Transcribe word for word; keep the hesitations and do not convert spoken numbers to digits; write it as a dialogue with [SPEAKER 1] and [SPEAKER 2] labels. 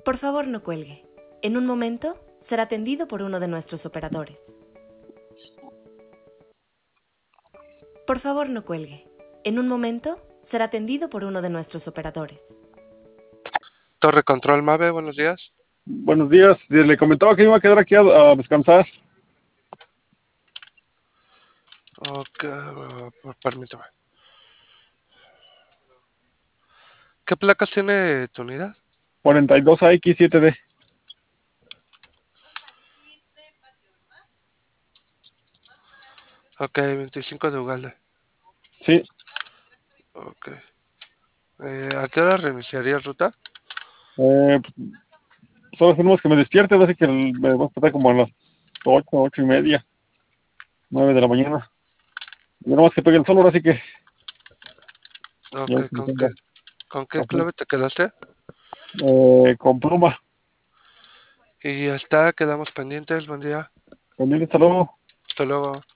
[SPEAKER 1] Por favor, no cuelgue. En un momento será atendido por uno de nuestros operadores. Por favor, no cuelgue. En un momento será atendido por uno de nuestros operadores.
[SPEAKER 2] Torre Control Mave, buenos días.
[SPEAKER 3] Buenos días. Le comentaba que iba a quedar aquí a, a descansar.
[SPEAKER 2] Ok, uh, permítame. ¿Qué placas tiene tu unidad?
[SPEAKER 3] cuarenta y dos A X siete D.
[SPEAKER 2] Ok, veinticinco de Ugalde.
[SPEAKER 3] Sí.
[SPEAKER 2] Ok. Eh, ¿A qué hora reiniciaría ruta?
[SPEAKER 3] Eh, solo tenemos que me despierte, así que me voy a despertar como a las ocho, ocho y media, nueve de la mañana. Y nada más que pegue el sol, ahora sí que ya
[SPEAKER 2] Ok,
[SPEAKER 3] me
[SPEAKER 2] ¿con qué,
[SPEAKER 3] tenga
[SPEAKER 2] con qué
[SPEAKER 3] café.
[SPEAKER 2] clave te quedaste?
[SPEAKER 3] Eh, con pluma.
[SPEAKER 2] Y ya está, quedamos pendientes, buen día.
[SPEAKER 3] También, hasta luego.
[SPEAKER 2] Hasta luego.